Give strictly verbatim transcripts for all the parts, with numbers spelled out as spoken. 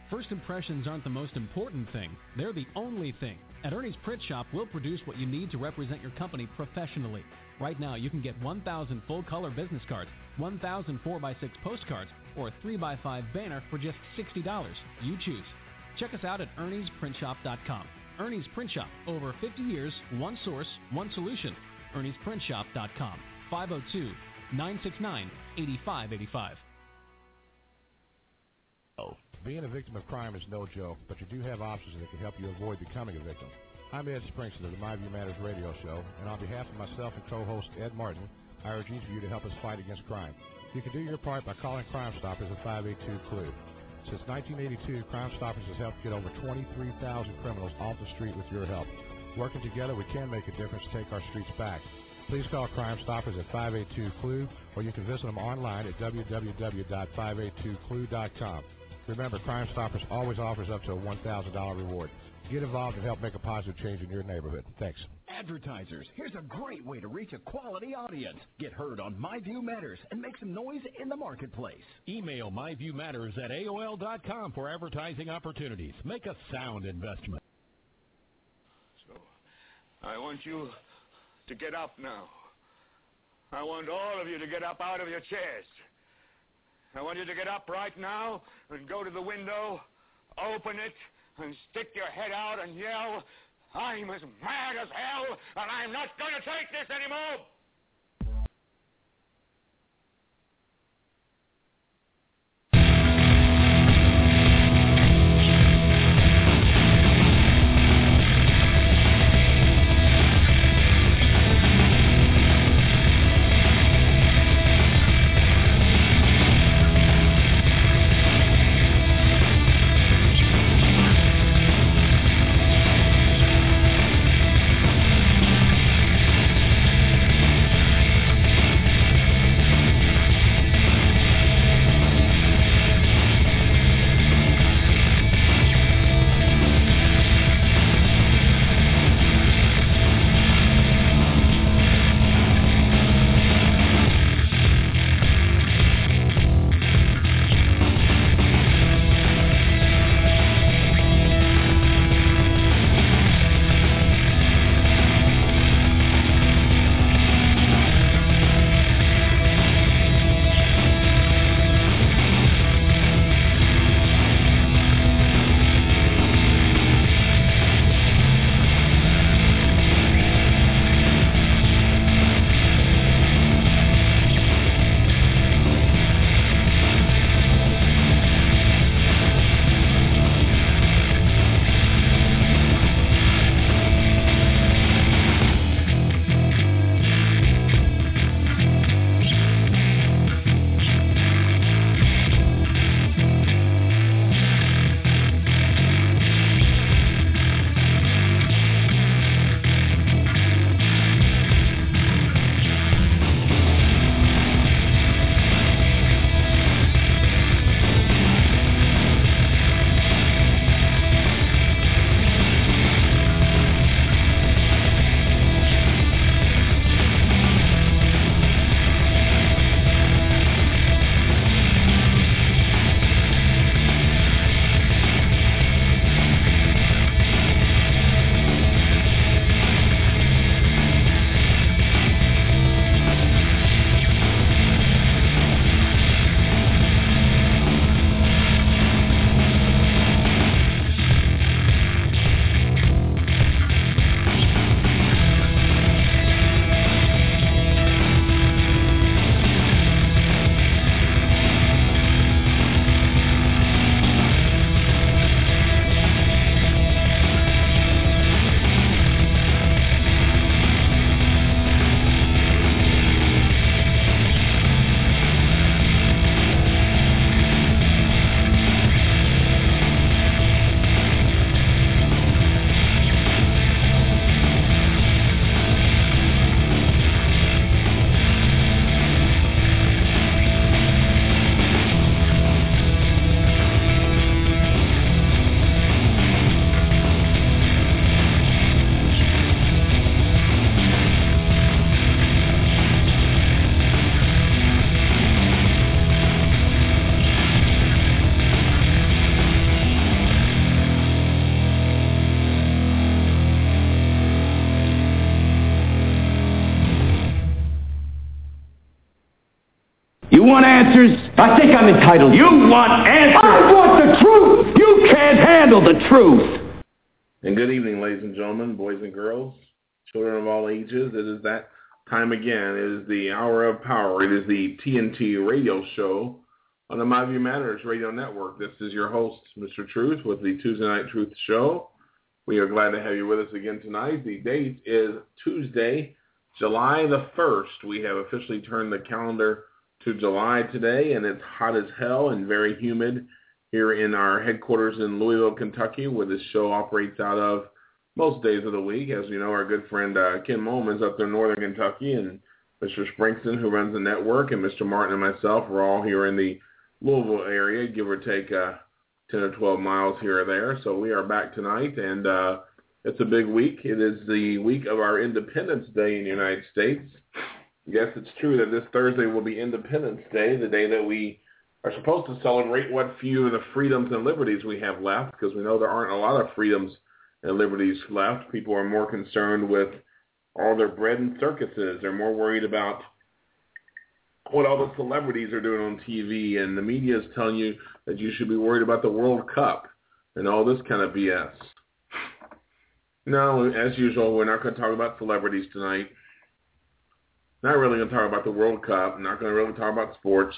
First impressions aren't the most important thing. They're the only thing. At Ernie's Print Shop, we'll produce what you need to represent your company professionally. Right now, you can get one thousand full-color business cards, one thousand four by six postcards, or a three by five banner for just sixty dollars. You choose. Check us out at Ernie's Print Shop dot com. Ernie's Print Shop. Over fifty years, one source, one solution. Ernie's Print Shop dot com. five oh two, nine six nine, eight five eight five. Being a victim of crime is no joke, but you do have options that can help you avoid becoming a victim. I'm Ed Springston of the My View Matters radio show, and on behalf of myself and co-host Ed Martin, I urge each of you to help us fight against crime. You can do your part by calling Crime Stoppers at five eight two, C L U E. Since nineteen eighty-two, Crime Stoppers has helped get over twenty-three thousand criminals off the street with your help. Working together, we can make a difference to take our streets back. Please call Crime Stoppers at five eight two, C L U E, or you can visit them online at w w w dot five eight two C L U E dot com. Remember, Crime Stoppers always offers up to a one thousand dollars reward. Get involved and help make a positive change in your neighborhood. Thanks. Advertisers, here's a great way to reach a quality audience. Get heard on My View Matters and make some noise in the marketplace. Email myviewmatters at A O L dot com for advertising opportunities. Make a sound investment. So, I want you to get up now. I want all of you to get up out of your chairs. I want you to get up right now and go to the window, open it, and stick your head out and yell, "I'm as mad as hell, and I'm not going to take this anymore!" want answers? I think I'm entitled. You want answers? I want the truth! You can't handle the truth! And good evening, ladies and gentlemen, boys and girls, children of all ages. It is that time again. It is the hour of power. It is the T N T radio show on the My View Matters radio network. This is your host, Mister Truth, with the Tuesday Night Truth Show. We are glad to have you with us again tonight. The date is Tuesday, July the first. We have officially turned the calendar to July today, and it's hot as hell and very humid here in our headquarters in Louisville, Kentucky, where this show operates out of most days of the week. As you know, our good friend uh, Ken Mohlman's up there in northern Kentucky, and Mister Springston, who runs the network, and Mister Martin and myself are all here in the Louisville area, give or take uh, ten or twelve miles here or there. So we are back tonight, and uh, it's a big week. It is the week of our Independence Day in the United States. Yes, it's true that this Thursday will be Independence Day, the day that we are supposed to celebrate what few of the freedoms and liberties we have left, because we know there aren't a lot of freedoms and liberties left. People are more concerned with all their bread and circuses. They're more worried about what all the celebrities are doing on T V, and the media is telling you that you should be worried about the World Cup and all this kind of B S. No, as usual, we're not going to talk about celebrities tonight. Not really going to talk about the World Cup. Not going to really talk about sports.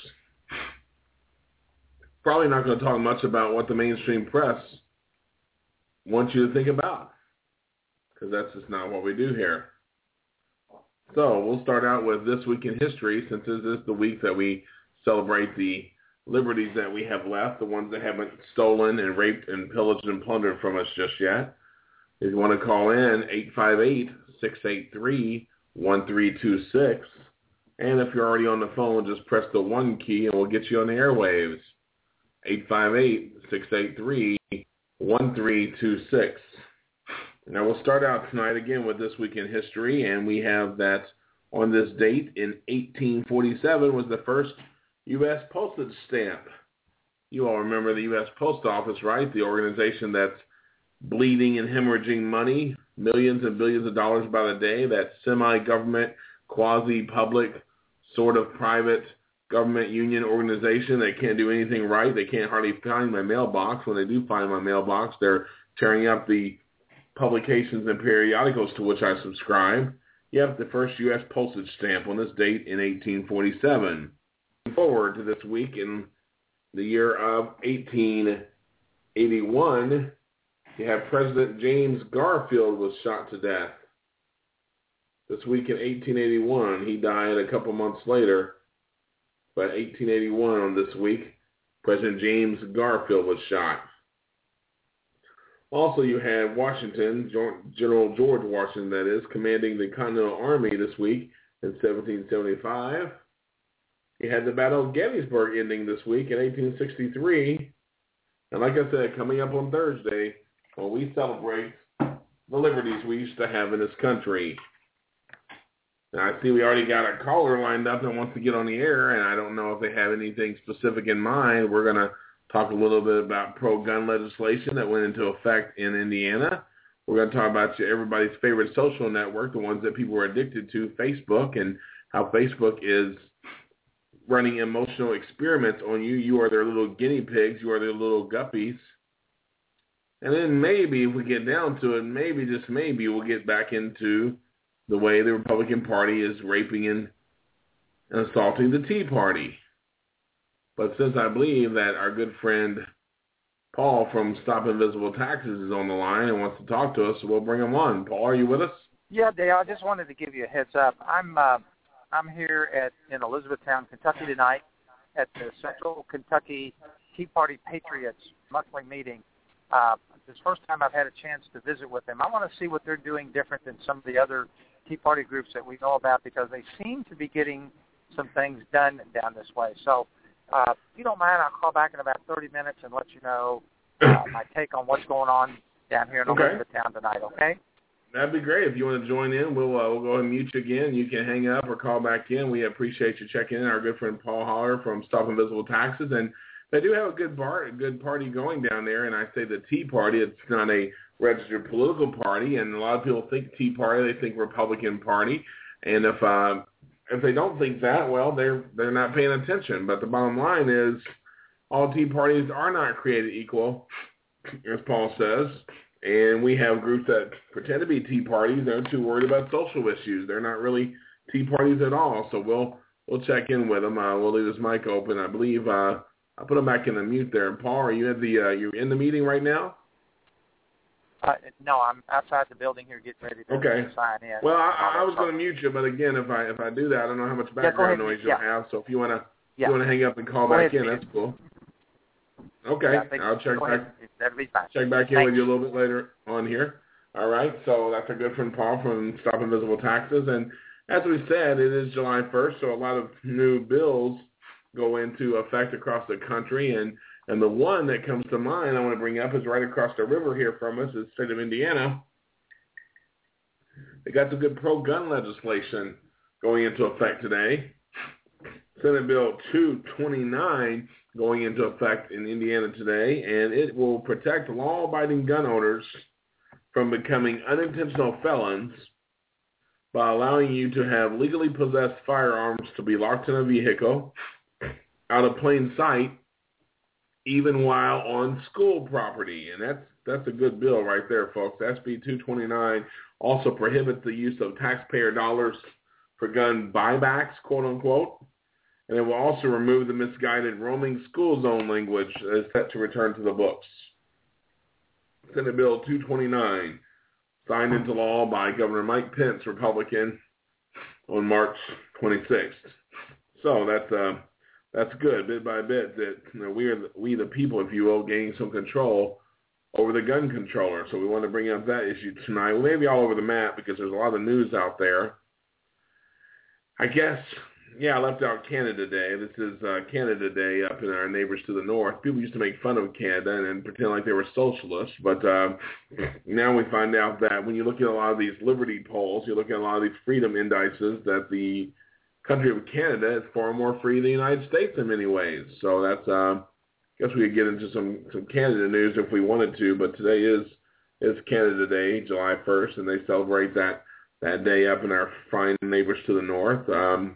Probably not going to talk much about what the mainstream press wants you to think about, because that's just not what we do here. So we'll start out with This Week in History, since this is the week that we celebrate the liberties that we have left, the ones that haven't stolen and raped and pillaged and plundered from us just yet. If you want to call in, eight five eight, six eight three, one three two six. And if you're already on the phone, just press the one key and we'll get you on the airwaves. eight five eight, six eight three, one three two six. Now we'll start out tonight again with This Week in History, and we have that on this date in eighteen forty-seven was the first U S postage stamp. You all remember the U S Post Office, right? The organization that's bleeding and hemorrhaging money, millions and billions of dollars by the day, that semi-government, quasi-public, sort of private government union organization. They can't do anything right. They can't hardly find my mailbox. When they do find my mailbox, they're tearing up the publications and periodicals to which I subscribe. You have the first U S postage stamp on this date in eighteen forty-seven. Forward to this week in the year of eighteen eighty-one, you have President James Garfield was shot to death. This week in eighteen eighty-one, he died a couple months later. But eighteen eighty-one on this week, President James Garfield was shot. Also, you had Washington, General George Washington, that is, commanding the Continental Army this week in seventeen seventy-five. You had the Battle of Gettysburg ending this week in eighteen sixty-three. And like I said, coming up on Thursday, when we celebrate the liberties we used to have in this country. Now, I see we already got a caller lined up that wants to get on the air, and I don't know if they have anything specific in mind. We're going to talk a little bit about pro-gun legislation that went into effect in Indiana. We're going to talk about everybody's favorite social network, the ones that people are addicted to, Facebook, and how Facebook is running emotional experiments on you. You are their little guinea pigs. You are their little guppies. And then maybe, if we get down to it, maybe, just maybe, we'll get back into the way the Republican Party is raping and, and assaulting the Tea Party. But since I believe that our good friend Paul from Stop Invisible Taxes is on the line and wants to talk to us, so we'll bring him on. Paul, are you with us? Yeah, Dale, I just wanted to give you a heads up. I'm uh, I'm here at in Elizabethtown, Kentucky tonight at the Central Kentucky Tea Party Patriots monthly meeting. Uh, this is the first time I've had a chance to visit with them. I want to see what they're doing different than some of the other Tea Party groups that we know about, because they seem to be getting some things done down this way. So uh, if you don't mind, I'll call back in about thirty minutes and let you know uh, my take on what's going on down here in okay. Elizabethtown tonight, okay? That'd be great. If you want to join in, we'll, uh, we'll go ahead and mute you again. You can hang up or call back in. We appreciate you checking in. Our good friend Paul Holler from Stop Invisible Taxes. And they do have a good bar, a good party going down there. And I say the Tea Party, it's not a registered political party. And a lot of people think Tea Party, they think Republican Party. And if uh, if they don't think that, well, they're they're not paying attention. But the bottom line is, all Tea Parties are not created equal, as Paul says. And we have groups that pretend to be Tea Parties. They're too worried about social issues. They're not really Tea Parties at all. So we'll we'll check in with them. Uh, we'll leave this mic open. I believe uh, I put them back in the mute there. Paul, are you at the uh, you're in the meeting right now? Uh, no, I'm outside the building here getting ready to okay. sign in. Well, I, I was going to mute you, but again, if I if I do that, I don't know how much background yeah, noise yeah. you'll have. So if you want to yeah. you want to hang up and call go back ahead, in, that's cool. Okay, yeah, I'll check go back. Ahead. That'll be fine. Check back in Thanks. with you a little bit later on here. All right, so that's our good friend Paul from Stop Invisible Taxes, and as we said, it is July first, so a lot of new bills go into effect across the country, and and the one that comes to mind I want to bring up is right across the river here from us, is the state of Indiana. They got some good pro-gun legislation going into effect today. Senate Bill two twenty-nine going into effect in Indiana today, and it will protect law-abiding gun owners from becoming unintentional felons by allowing you to have legally possessed firearms to be locked in a vehicle out of plain sight, even while on school property. And that's that's a good bill right there, folks. S B two twenty-nine also prohibits the use of taxpayer dollars for gun buybacks, quote unquote. And it will also remove the misguided roaming school zone language that is set to return to the books. Senate Bill two twenty-nine, signed into law by Governor Mike Pence, Republican, on March twenty-sixth. So that's uh, that's good, bit by bit, that you know, we are the, we the people, if you will, gaining some control over the gun controller. So we want to bring up that issue tonight. We may be all over the map because there's a lot of news out there. I guess, yeah, I left out Canada Day. This is uh, Canada Day up in our neighbors to the north. People used to make fun of Canada and, and pretend like they were socialists, but uh, now we find out that when you look at a lot of these liberty polls, you look at a lot of these freedom indices, that the country of Canada is far more free than the United States in many ways. So that's, uh, I guess we could get into some, some Canada news if we wanted to, but today is is Canada Day, July first, and they celebrate that, that day up in our fine neighbors to the north. Um,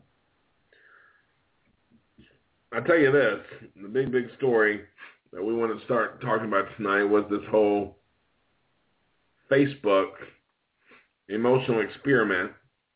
I'll tell you this, the big, big story that we want to start talking about tonight was this whole Facebook emotional experiment.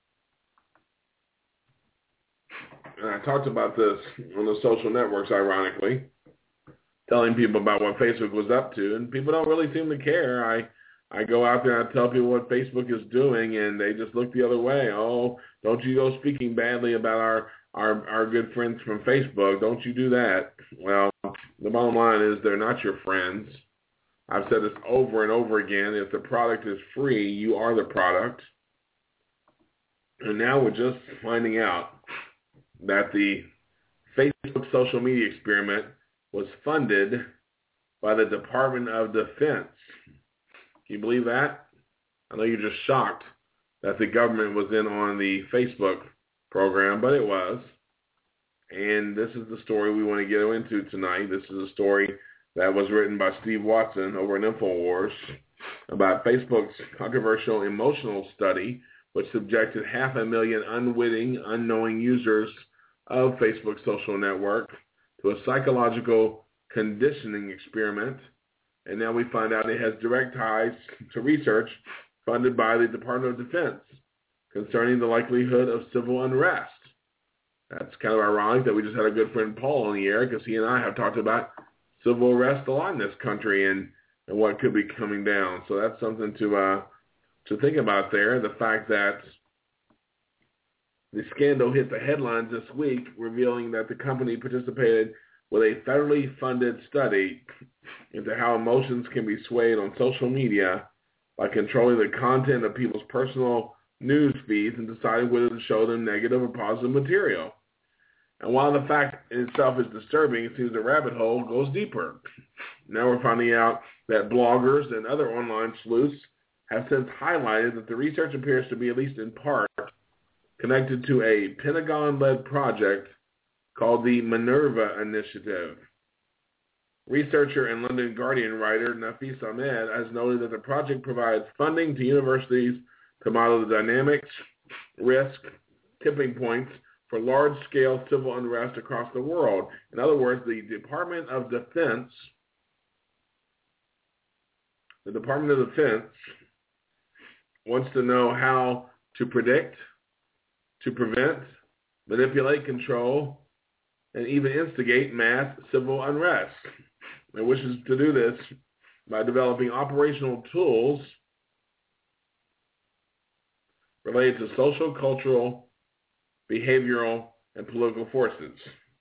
And I talked about this on the social networks, ironically, telling people about what Facebook was up to, and people don't really seem to care. I I go out there and I tell people what Facebook is doing, and they just look the other way. Oh, don't you go speaking badly about our, our, our good friends from Facebook. Don't you do that. Well, the bottom line is they're not your friends. I've said this over and over again. If the product is free, you are the product. And now we're just finding out that the Facebook social media experiment was funded by the Department of Defense. Can you believe that? I know you're just shocked that the government was in on the Facebook program, but it was. And this is the story we want to get into tonight. This is a story that was written by Steve Watson over at InfoWars about Facebook's controversial emotional study, which subjected half a million unwitting, unknowing users of Facebook's social network to a psychological conditioning experiment. And now we find out it has direct ties to research funded by the Department of Defense concerning the likelihood of civil unrest. That's kind of ironic that we just had a good friend Paul on the air, because he and I have talked about civil unrest a lot in this country and, and what could be coming down. So that's something to uh, to think about there. The fact that the scandal hit the headlines this week, revealing that the company participated with a federally funded study into how emotions can be swayed on social media by controlling the content of people's personal news feeds and deciding whether to show them negative or positive material. And while the fact in itself is disturbing, it seems the rabbit hole goes deeper. Now we're finding out that bloggers and other online sleuths have since highlighted that the research appears to be, at least in part, connected to a Pentagon-led project called the Minerva Initiative. Researcher and London Guardian writer Nafis Ahmed has noted that the project provides funding to universities to model the dynamics, risk, tipping points for large-scale civil unrest across the world. In other words, the Department of Defense, the Department of Defense wants to know how to predict, to prevent, manipulate, control, and even instigate mass civil unrest. It wishes to do this by developing operational tools related to social, cultural, behavioral, and political forces.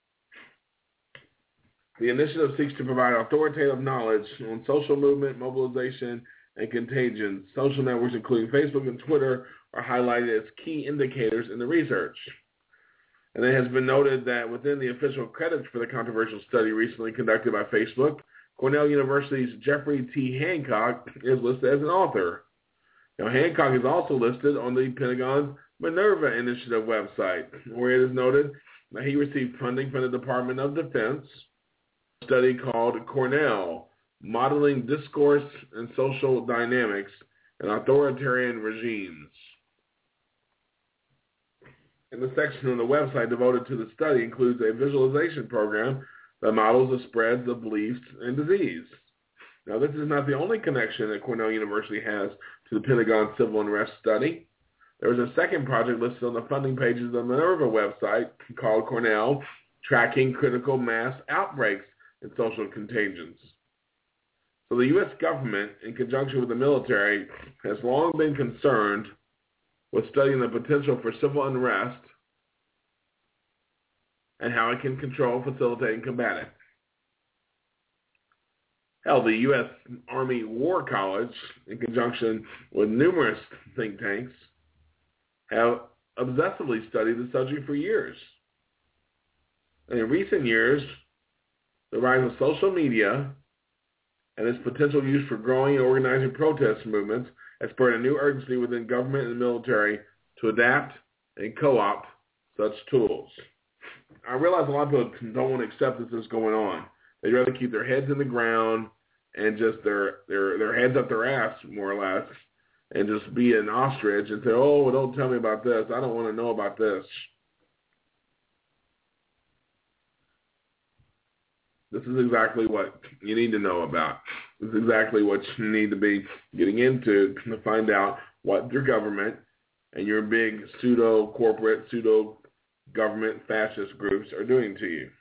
The initiative seeks to provide authoritative knowledge on social movement, mobilization, and contagion. Social networks, including Facebook and Twitter, are highlighted as key indicators in the research. And it has been noted that within the official credits for the controversial study recently conducted by Facebook, Cornell University's Jeffrey T. Hancock is listed as an author. Now, Hancock is also listed on the Pentagon's Minerva Initiative website, where it is noted that he received funding from the Department of Defense, a study called Cornell, Modeling Discourse and Social Dynamics in Authoritarian Regimes. And the section on the website devoted to the study includes a visualization program that models the spreads of beliefs and disease. Now, this is not the only connection that Cornell University has to the Pentagon Civil Unrest Study. There is a second project listed on the funding pages of the Minerva website called Cornell, Tracking Critical Mass Outbreaks in Social Contagions. So the U S government, in conjunction with the military, has long been concerned with studying the potential for civil unrest and how it can control, facilitate, and combat it. Hell, the U S Army War College, in conjunction with numerous think tanks, have obsessively studied the subject for years. And in recent years, the rise of social media and its potential use for growing and organizing protest movements has spurred a new urgency within government and military to adapt and co-opt such tools. I realize a lot of people don't want to accept this is going on. They'd rather keep their heads in the ground and just their their their heads up their ass, more or less, and just be an ostrich and say, oh, well, don't tell me about this. I don't want to know about this. This is exactly what you need to know about. This is exactly what you need to be getting into to find out what your government and your big pseudo-corporate, pseudo-government fascist groups are doing to you.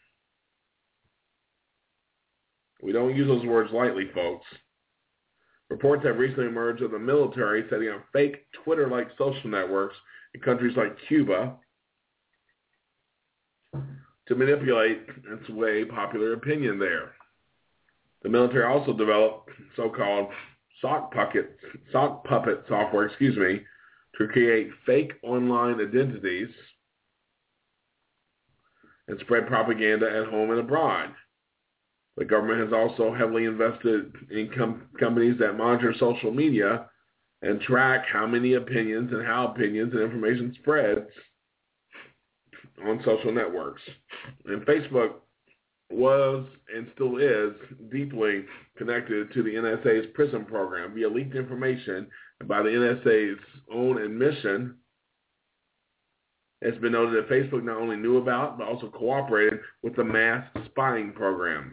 We don't use those words lightly, folks. Reports have recently emerged of the military setting up fake Twitter-like social networks in countries like Cuba to manipulate and sway popular opinion there. The military also developed so-called sock puppet, sock puppet software, excuse me, to create fake online identities and spread propaganda at home and abroad. The government has also heavily invested in com- companies that monitor social media and track how many opinions and how opinions and information spreads on social networks. And Facebook was and still is deeply connected to the N S A's PRISM program via leaked information. And by the N S A's own admission, it's been noted that Facebook not only knew about but also cooperated with the mass spying programs.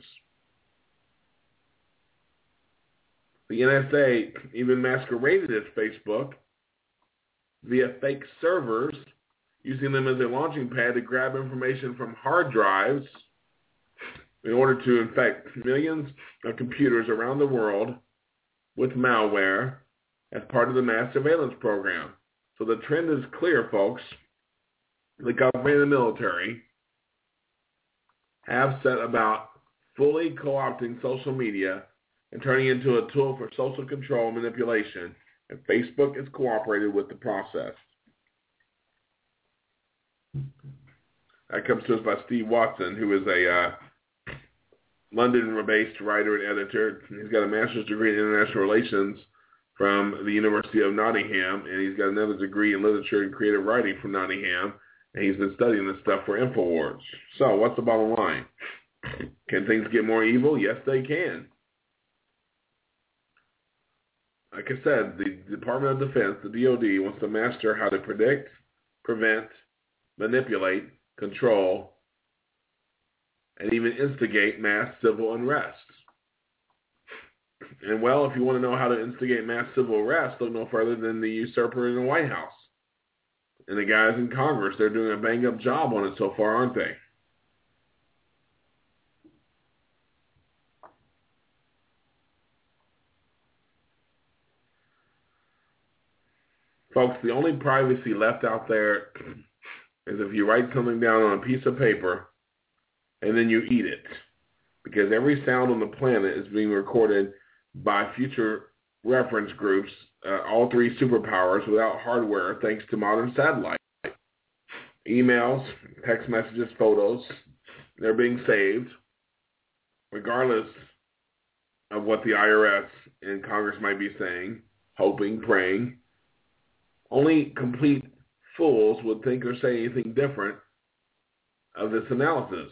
The N S A even masqueraded as Facebook via fake servers, using them as a launching pad to grab information from hard drives in order to infect millions of computers around the world with malware as part of the mass surveillance program. So the trend is clear, folks. The government and the military have set about fully co-opting social media and turning it into a tool for social control and manipulation, and Facebook has cooperated with the process. That comes to us by Steve Watson, who is a uh, London-based writer and editor. He's got a master's degree in international relations from the University of Nottingham, and he's got another degree in literature and creative writing from Nottingham, and he's been studying this stuff for InfoWars. So what's the bottom line? Can things get more evil? Yes, they can. Like I said, the Department of Defense, the D O D, wants to master how to predict, prevent, manipulate, control, and even instigate mass civil unrest. And well, if you want to know how to instigate mass civil unrest, look no further than the usurper in the White House. And the guys in Congress, they're doing a bang-up job on it so far, aren't they? Folks, the only privacy left out there is if you write something down on a piece of paper and then you eat it. Because every sound on the planet is being recorded by future reference groups, uh, all three superpowers, without hardware, thanks to modern satellite. Emails, text messages, photos, they're being saved, regardless of what the I R S and Congress might be saying, hoping, praying. Only complete fools would think or say anything different of this analysis.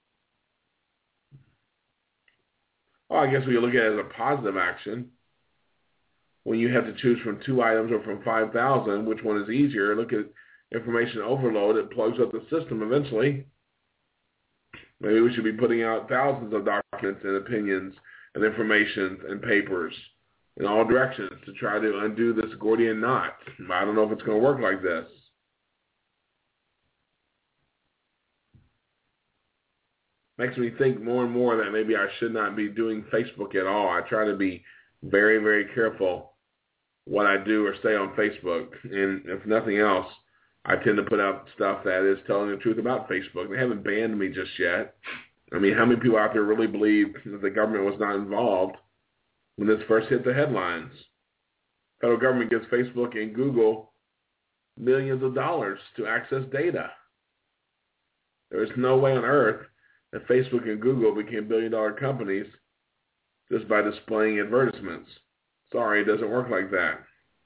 Well, I guess we look at it as a positive action. When you have to choose from two items or from five thousand, which one is easier? Look at information overload. It plugs up the system eventually. Maybe we should be putting out thousands of documents and opinions and information and papers in all directions to try to undo this Gordian knot. I don't know if it's going to work like this. Makes me think more and more that maybe I should not be doing Facebook at all. I try to be very, very careful what I do or say on Facebook. And if nothing else, I tend to put out stuff that is telling the truth about Facebook. They haven't banned me just yet. I mean, how many people out there really believe that the government was not involved when this first hit the headlines? Federal government gives Facebook and Google millions of dollars to access data. There is no way on earth that Facebook and Google became billion-dollar companies just by displaying advertisements. Sorry, it doesn't work like that.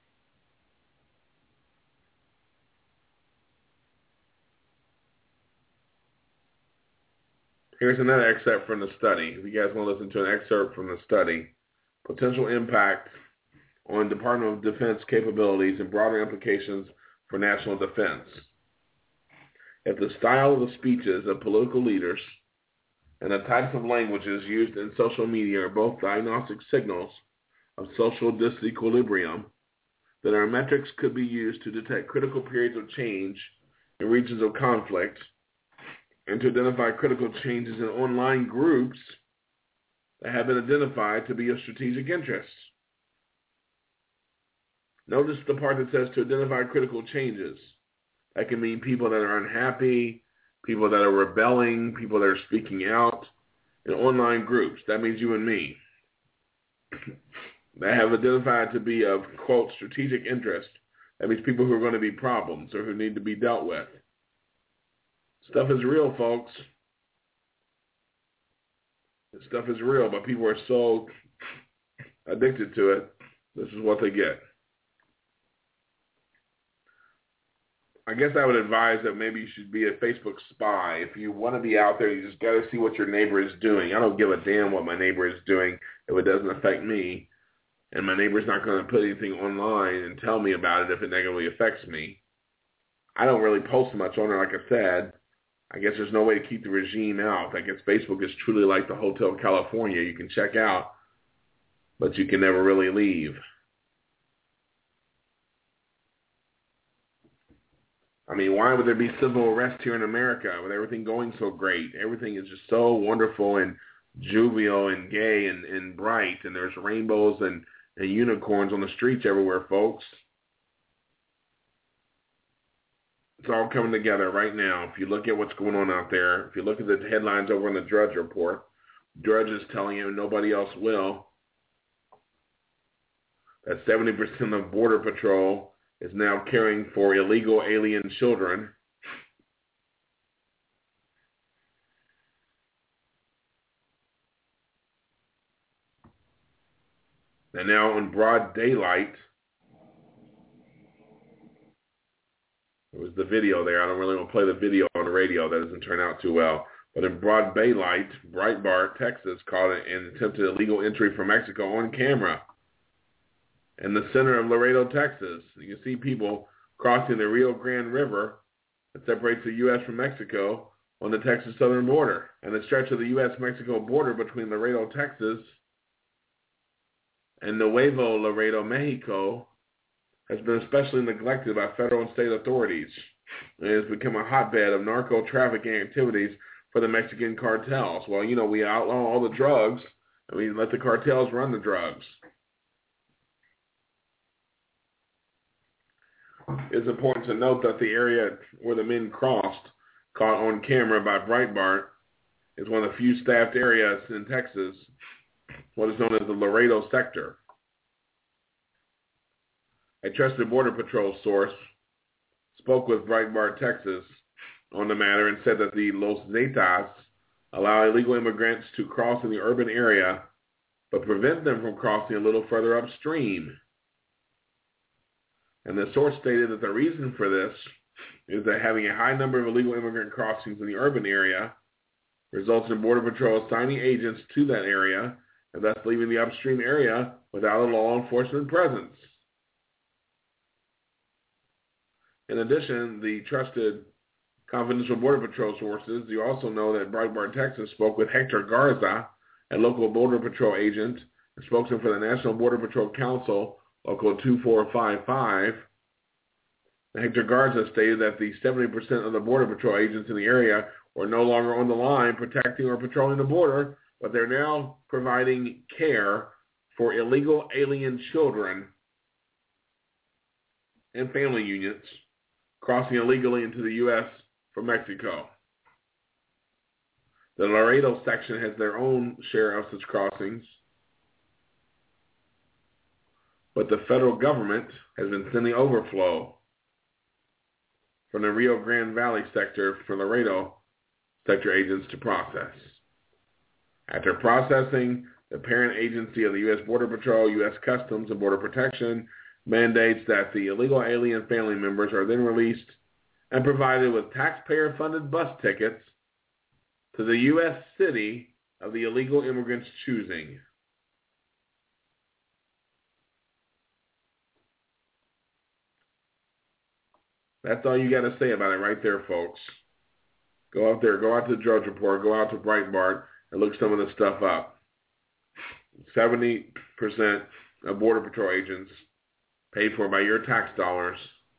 Here's another excerpt from the study. If you guys want to listen to an excerpt from the study, potential impact on Department of Defense capabilities and broader implications for national defense. If the style of the speeches of political leaders and the types of languages used in social media are both diagnostic signals of social disequilibrium, then our metrics could be used to detect critical periods of change in regions of conflict and to identify critical changes in online groups that have been identified to be of strategic interest. Notice the part that says to identify critical changes. That can mean people that are unhappy, people that are rebelling, people that are speaking out in online groups. That means you and me. That have identified to be of, quote, strategic interest. That means people who are going to be problems or who need to be dealt with. Stuff is real, folks. This stuff is real, but people are so addicted to it. This is what they get. I guess I would advise that maybe you should be a Facebook spy. If you want to be out there, you just got to see what your neighbor is doing. I don't give a damn what my neighbor is doing if it doesn't affect me. And my neighbor's not going to put anything online and tell me about it if it negatively affects me. I don't really post much on it, like I said. I guess there's no way to keep the regime out. I guess Facebook is truly like the Hotel California. You can check out, but you can never really leave. I mean, why would there be civil unrest here in America with everything going so great? Everything is just so wonderful and jovial and gay and, and bright, and there's rainbows and, and unicorns on the streets everywhere, folks. It's all coming together right now. If you look at what's going on out there, if you look at the headlines over in the Drudge Report, Drudge is telling you nobody else will, that seventy percent of Border Patrol is now caring for illegal alien children. And now in broad daylight, it was the video there. I don't really want to play the video on the radio. That doesn't turn out too well. But in broad daylight, Breitbart, Texas, caught an attempted illegal entry from Mexico on camera. In the center of Laredo, Texas, you can see people crossing the Rio Grande River that separates the U S from Mexico on the Texas southern border. And the stretch of the U S Mexico border between Laredo, Texas and Nuevo Laredo, Mexico has been especially neglected by federal and state authorities. It has become a hotbed of narco-trafficking activities for the Mexican cartels. Well, you know, we outlaw all the drugs, and we let the cartels run the drugs. It's important to note that the area where the men crossed, caught on camera by Breitbart, is one of the few staffed areas in Texas, what is known as the Laredo sector. A trusted Border Patrol source spoke with Breitbart, Texas, on the matter and said that the Los Zetas allow illegal immigrants to cross in the urban area, but prevent them from crossing a little further upstream. And the source stated that the reason for this is that having a high number of illegal immigrant crossings in the urban area results in Border Patrol assigning agents to that area and thus leaving the upstream area without a law enforcement presence. In addition, the trusted confidential Border Patrol sources, you also know that Breitbart, Texas spoke with Hector Garza, a local Border Patrol agent and spokesman for the National Border Patrol Council, Local two four five five. Hector Garza stated that the seventy percent of the Border Patrol agents in the area were no longer on the line protecting or patrolling the border, but they're now providing care for illegal alien children and family units crossing illegally into the U S from Mexico. The Laredo section has their own share of such crossings, but the federal government has been sending overflow from the Rio Grande Valley sector for Laredo sector agents to process. After processing, the parent agency of the U S Border Patrol, U S Customs and Border Protection mandates that the illegal alien family members are then released and provided with taxpayer-funded bus tickets to the U S city of the illegal immigrants' choosing. That's all you got to say about it right there, folks. Go out there, go out to the Drudge Report, go out to Breitbart, and look some of this stuff up. seventy percent of Border Patrol agents paid for by your tax dollars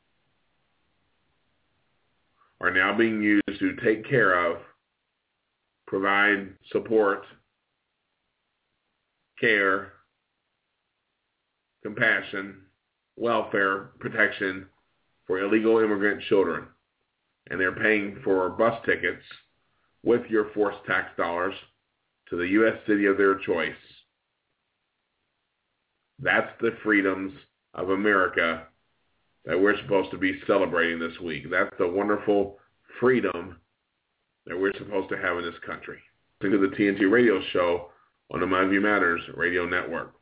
are now being used to take care of, provide support, care, compassion, welfare, protection for illegal immigrant children. And they're paying for bus tickets with your forced tax dollars to the U S city of their choice. That's the freedoms of America that we're supposed to be celebrating this week. That's the wonderful freedom that we're supposed to have in this country. Listen to the T N T radio show on the My View Matters radio network.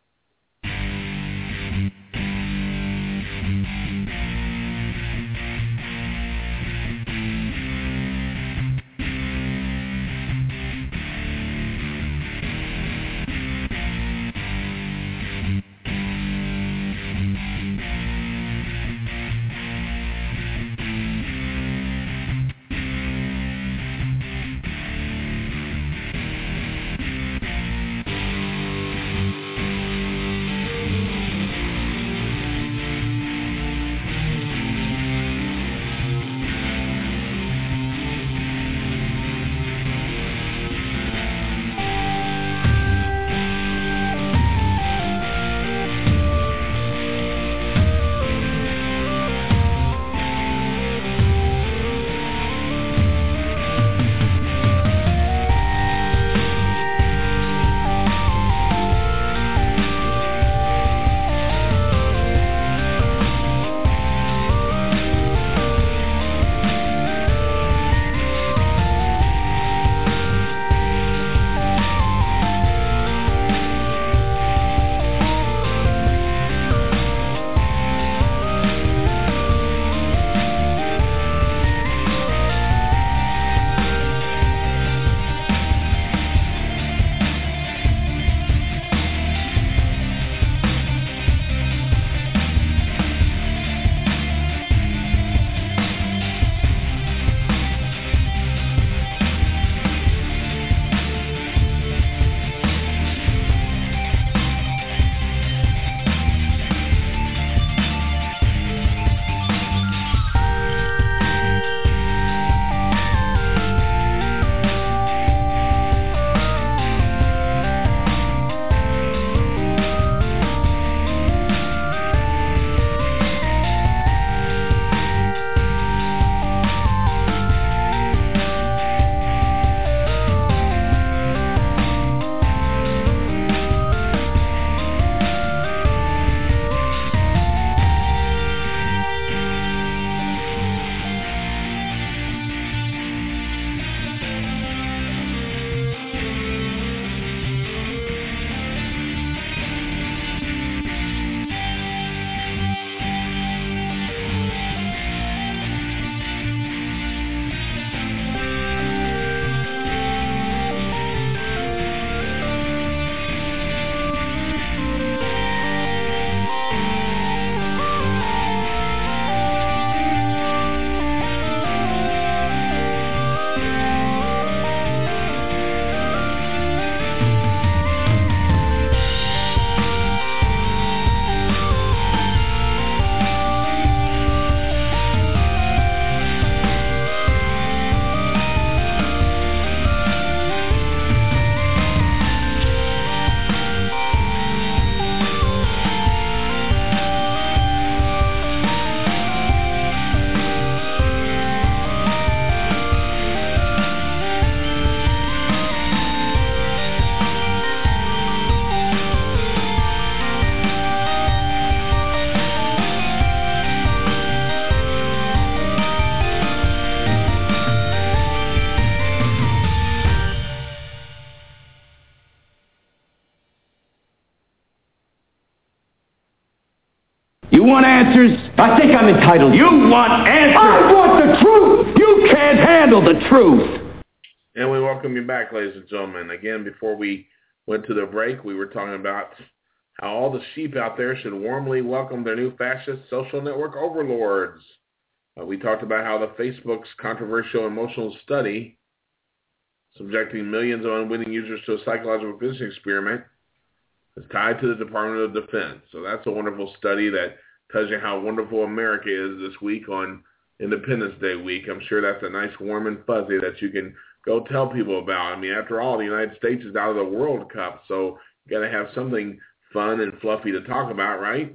You want answers? I think I'm entitled. You want answers? I want the truth! You can't handle the truth! And we welcome you back, ladies and gentlemen. Again, before we went to the break, we were talking about how all the sheep out there should warmly welcome their new fascist social network overlords. Uh, we talked about how the Facebook's controversial emotional study subjecting millions of unwitting users to a psychological phishing experiment is tied to the Department of Defense. So that's a wonderful study that tells you how wonderful America is this week on Independence Day week. I'm sure that's a nice warm and fuzzy that you can go tell people about. I mean, after all, the United States is out of the World Cup, so you got to have something fun and fluffy to talk about, right?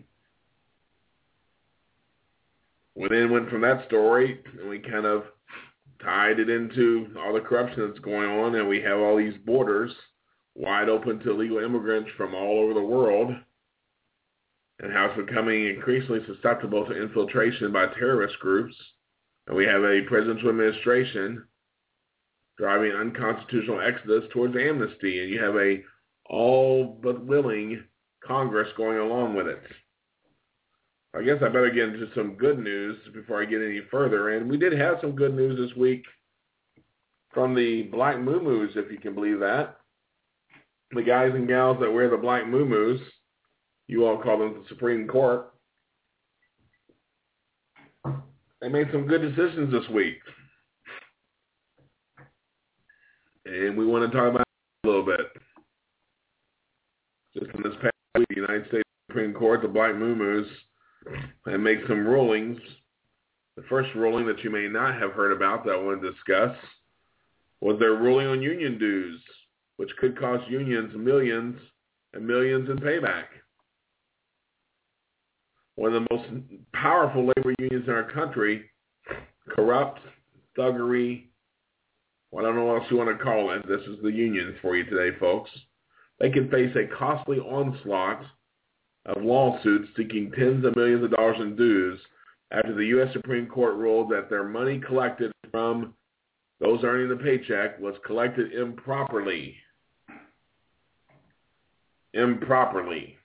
We then went from that story and we kind of tied it into all the corruption that's going on, and we have all these borders wide open to illegal immigrants from all over the world, and how it's becoming increasingly susceptible to infiltration by terrorist groups. And we have a presidential administration driving unconstitutional exodus towards amnesty, and you have a all but willing Congress going along with it. I guess I better get into some good news before I get any further. And we did have some good news this week from the black muumuus, if you can believe that. The guys and gals that wear the black muumuus, you all call them the Supreme Court, they made some good decisions this week. And we want to talk about it a little bit. Just in this past week, the United States Supreme Court, the black muumuus, and make some rulings. The first ruling that you may not have heard about that I want to discuss was their ruling on union dues, which could cost unions millions and millions in payback. One of the most powerful labor unions in our country, corrupt, thuggery, well, I don't know what else you want to call it. This is the unions for you today, folks. They can face a costly onslaught of lawsuits seeking tens of millions of dollars in dues after the U S Supreme Court ruled that their money collected from those earning the paycheck was collected improperly. Improperly.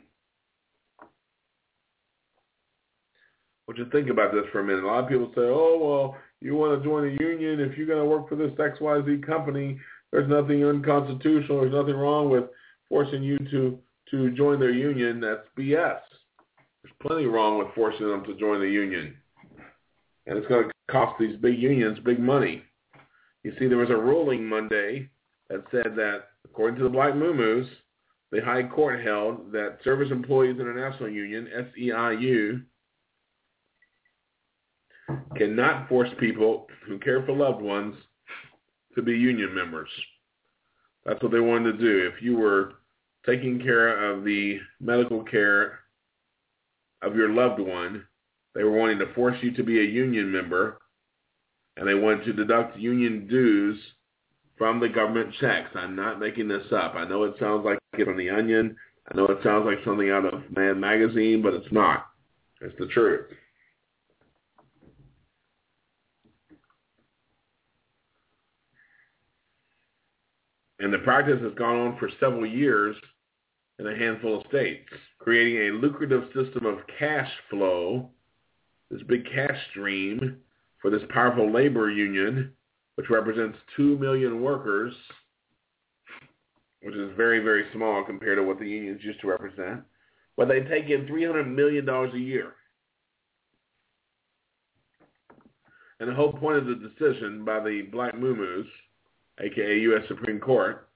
Would you think about this for a minute? A lot of people say, oh, well, you want to join a union, if you're going to work for this X Y Z company, there's nothing unconstitutional, there's nothing wrong with forcing you to, to join their union. That's B S. There's plenty wrong with forcing them to join the union. And it's going to cost these big unions big money. You see, there was a ruling Monday that said that, according to the Black Muumuus, the High Court held that Service Employees International Union, S E I U, cannot force people who care for loved ones to be union members. That's what they wanted to do. If you were taking care of the medical care of your loved one, they were wanting to force you to be a union member, and they wanted to deduct union dues from the government checks. I'm not making this up. I know it sounds like it on The Onion. I know it sounds like something out of Mad Magazine, but it's not. It's the truth. And the practice has gone on for several years in a handful of states, creating a lucrative system of cash flow, this big cash stream for this powerful labor union, which represents two million workers, which is very, very small compared to what the unions used to represent. But they take in three hundred million dollars a year. And the whole point of the decision by the Black Muumuus, a k a. U S Supreme Court,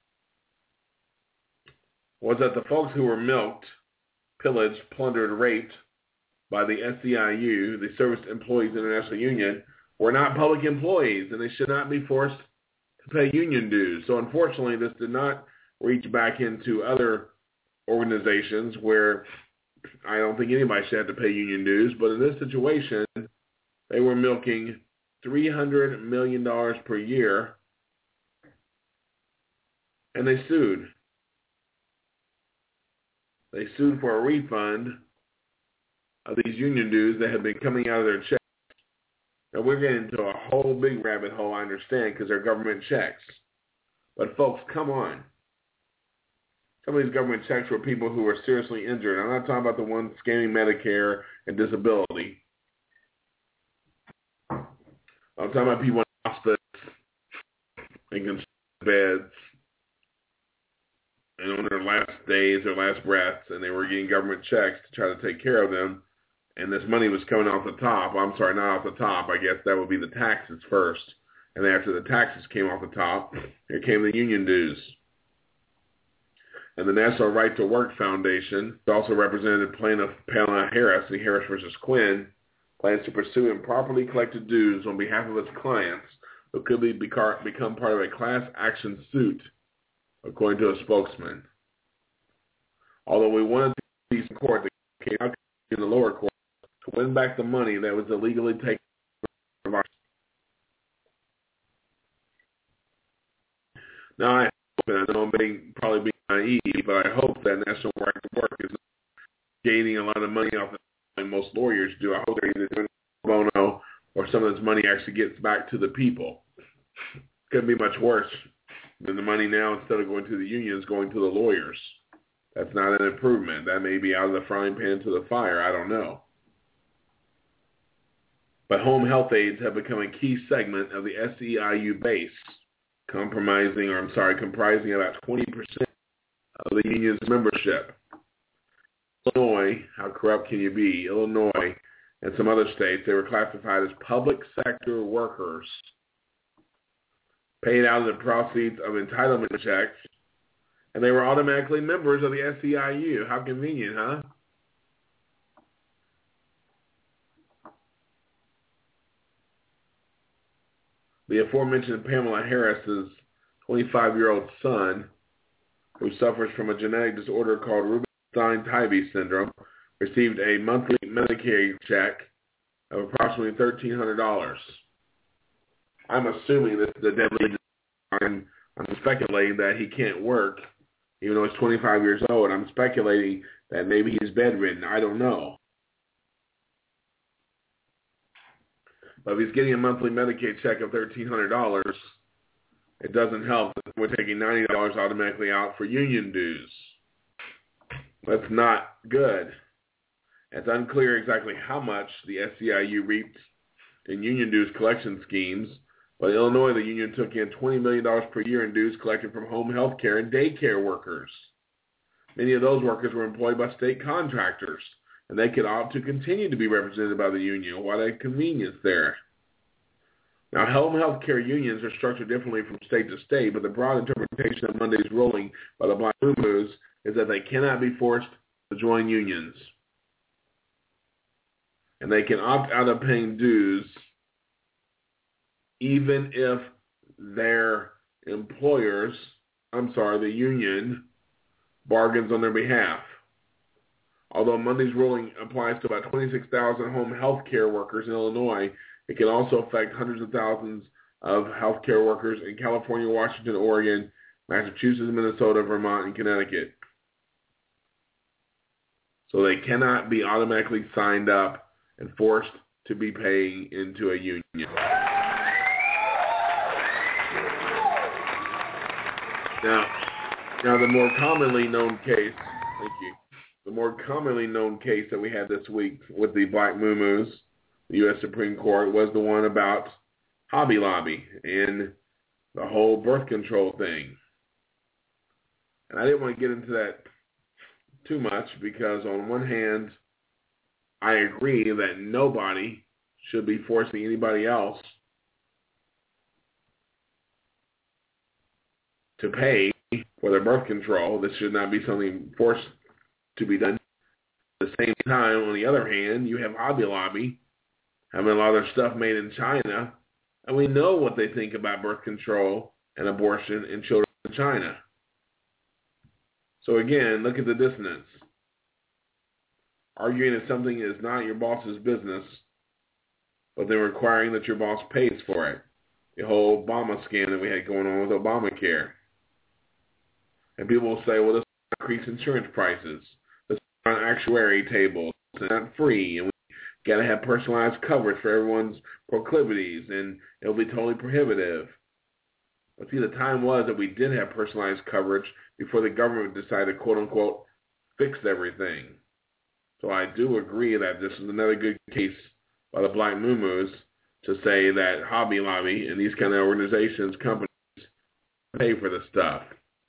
was that the folks who were milked, pillaged, plundered, raped by the S E I U, the Service Employees International Union, were not public employees, and they should not be forced to pay union dues. So unfortunately, this did not reach back into other organizations where I don't think anybody should have to pay union dues, but in this situation, they were milking three hundred million dollars per year, and they sued. They sued for a refund of these union dues that had been coming out of their checks. Now, we're getting into a whole big rabbit hole, I understand, because they're government checks. But, folks, come on. some of these government checks were people who were seriously injured. I'm not talking about the ones scamming Medicare and disability. I'm talking about people in hospitals and beds and on their last days, their last breaths, and they were getting government checks to try to take care of them. And this money was coming off the top. I'm sorry, not off the top. I guess that would be the taxes first. And then after the taxes came off the top, here came the union dues. And the National Right to Work Foundation also represented plaintiff Pamela Harris, the Harris versus Quinn, plans to pursue improperly collected dues on behalf of its clients who could be become part of a class action suit, according to a spokesman. Although we wanted to see some court that came out in the lower court to win back the money that was illegally taken from our. Now I hope, and I know I'm being, probably being naive, but I hope that National Right to Work is gaining a lot of money off the like most lawyers do. I hope they're either doing pro bono or some of this money actually gets back to the people. It could be much worse than the money now, instead of going to the unions, going to the lawyers. That's not an improvement. That may be out of the frying pan to the fire. I don't know. But home health aides have become a key segment of the S E I U base, compromising, or I'm sorry, comprising about twenty percent of the union's membership. Illinois, how corrupt can you be? Illinois and some other states, they were classified as public sector workers, paid out of the proceeds of entitlement checks, and they were automatically members of the S E I U. How convenient, huh? The aforementioned Pamela Harris's twenty-five-year-old son, who suffers from a genetic disorder called Rubinstein-Tybee syndrome, received a monthly Medicare check of approximately thirteen hundred dollars. I'm assuming this is the deadly. I'm, I'm speculating that he can't work, even though he's twenty-five years old. I'm speculating that maybe he's bedridden. I don't know. But if he's getting a monthly Medicaid check of thirteen hundred dollars, it doesn't help that we're taking ninety dollars automatically out for union dues. That's not good. It's unclear exactly how much the S E I U reaped in union dues collection schemes, but in Illinois, the union took in twenty million dollars per year in dues collected from home health care and daycare workers. Many of those workers were employed by state contractors, and they could opt to continue to be represented by the union. What a convenience there. Now, home health care unions are structured differently from state to state, but the broad interpretation of Monday's ruling by the Black Moo-Moos is that they cannot be forced to join unions. And they can opt out of paying dues even if their employers, I'm sorry, the union, bargains on their behalf. Although Monday's ruling applies to about twenty-six thousand home health care workers in Illinois, it can also affect hundreds of thousands of health care workers in California, Washington, Oregon, Massachusetts, Minnesota, Vermont, and Connecticut. So they cannot be automatically signed up and forced to be paying into a union. Now, now the more commonly known case, thank you, the more commonly known case that we had this week with the Black Moo-Moos, the U S Supreme Court, was the one about Hobby Lobby and the whole birth control thing. And I didn't want to get into that too much because on one hand, I agree that nobody should be forcing anybody else to pay for their birth control. This should not be something forced to be done. At the same time, on the other hand, you have Hobby Lobby having a lot of their stuff made in China, and we know what they think about birth control and abortion in children in China. So again, look at the dissonance. Arguing that something is not your boss's business, but then requiring that your boss pays for it. The whole Obama scam that we had going on with Obamacare. And people will say, well, this will increase insurance prices. This is on actuary tables. It's not free. And we got to have personalized coverage for everyone's proclivities. And it'll be totally prohibitive. But see, the time was that we did have personalized coverage before the government decided to, quote unquote, fix everything. So I do agree that this is another good case by the Black Moo-Moos to say that Hobby Lobby and these kind of organizations, companies, pay for the stuff.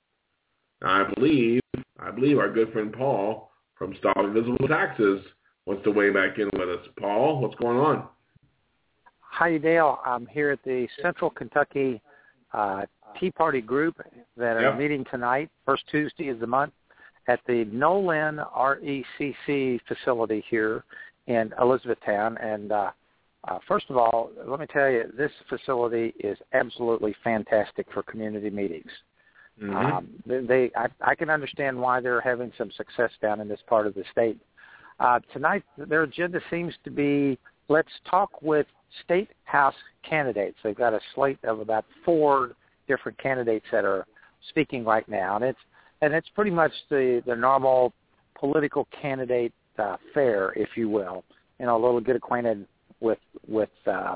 Now, I believe, I believe our good friend Paul from Stop Invisible Taxes wants to weigh back in with us. Paul, what's going on? Hi, Dale. I'm here at the Central Kentucky uh, Tea Party group that are yep. meeting tonight, first Tuesday of the month, at the Nolan R E C C facility here in Elizabethtown. And uh, uh, first of all, let me tell you, this facility is absolutely fantastic for community meetings. Mm-hmm. Um, they, they I, I can understand why they're having some success down in this part of the state. Uh, tonight, their agenda seems to be, let's talk with state house candidates. They've got a slate of about four different candidates that are speaking right now, and it's and it's pretty much the, the normal political candidate uh, fare, if you will. You know, a little get acquainted with with uh,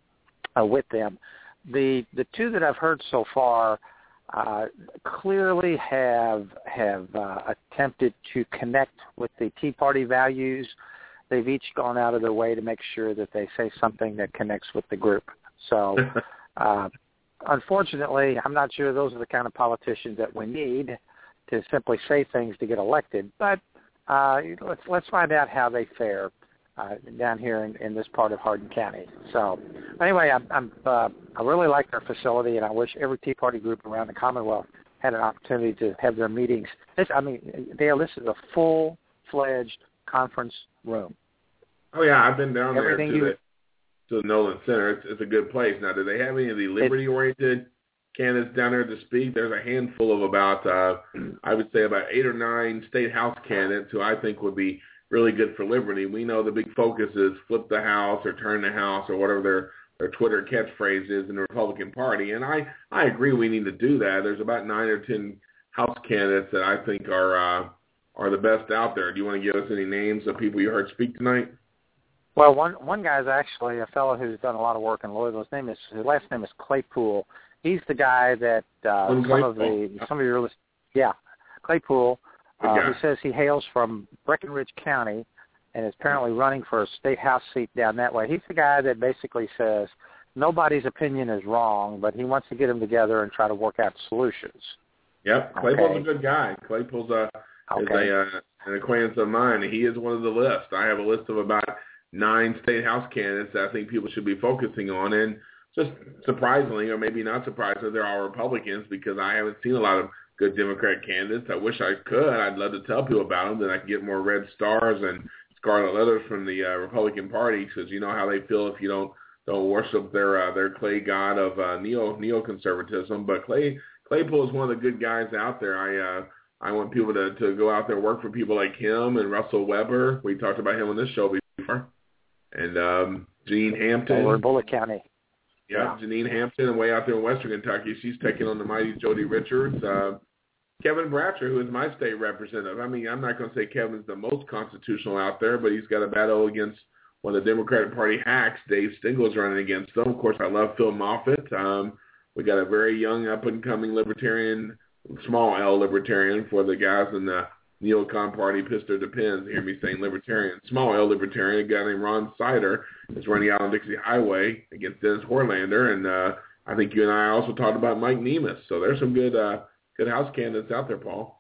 uh, with them. The the two that I've heard so far uh, clearly have have uh, attempted to connect with the Tea Party values. They've each gone out of their way to make sure that they say something that connects with the group. So, uh, unfortunately, I'm not sure those are the kind of politicians that we need to simply say things to get elected. But uh, let's let's find out how they fare uh, down here in, in this part of Hardin County. So, anyway, I'm, I'm uh, I really like their facility, and I wish every Tea Party group around the Commonwealth had an opportunity to have their meetings. This, I mean, Dale, this is a full-fledged conference room. Oh yeah, I've been down Everything there to, you, the, to the Nolan Center. It's, it's a good place. Now, do they have any of the liberty-oriented candidates down there to speak? There's a handful of about, uh, I would say, about eight or nine state house candidates who I think would be really good for liberty. We know the big focus is flip the house or turn the house or whatever their their Twitter catchphrase is in the Republican Party, and I I agree we need to do that. There's about nine or ten house candidates that I think are. Uh, are the best out there. Do you want to give us any names of people you heard speak tonight? Well, one one guy is actually a fellow who's done a lot of work in Louisville. His name is his last name is Claypool. He's the guy that uh, some Claypool. of the some of your yeah Claypool. Uh, who says he hails from Breckinridge County and is apparently running for a state house seat down that way. He's the guy that basically says nobody's opinion is wrong, but he wants to get them together and try to work out solutions. Yep, Claypool's okay. a good guy. Claypool's a Okay. is a, uh, an acquaintance of mine. He is one of the list. I have a list of about nine state house candidates that I think people should be focusing on. And just surprisingly, or maybe not surprisingly, they're all Republicans because I haven't seen a lot of good Democrat candidates. I wish I could. I'd love to tell people about them, then I could get more red stars and scarlet letters from the uh, Republican Party because you know how they feel if you don't don't worship their uh, their clay god of uh, neo neoconservatism. But Clay Claypool is one of the good guys out there. I uh, I want people to, to go out there and work for people like him and Russell Weber. We talked about him on this show before. And um, Janine Hampton. Or Bullitt County. Yeah, yeah, Janine Hampton, and way out there in Western Kentucky. She's taking on the mighty Jody Richards. Uh, Kevin Bratcher, who is my state representative. I mean, I'm not going to say Kevin's the most constitutional out there, but he's got a battle against one of the Democratic Party hacks. Dave Stingle's running against them. Of course, I love Phil Moffitt. Um, we got a very young, up-and-coming libertarian, small L libertarian for the guys in the neocon party, Pister Depends. Hear me saying libertarian. Small L libertarian, a guy named Ron Sider is running out on Dixie Highway against Dennis Horlander. And uh, I think you and I also talked about Mike Nemus. So there's some good uh, good house candidates out there, Paul.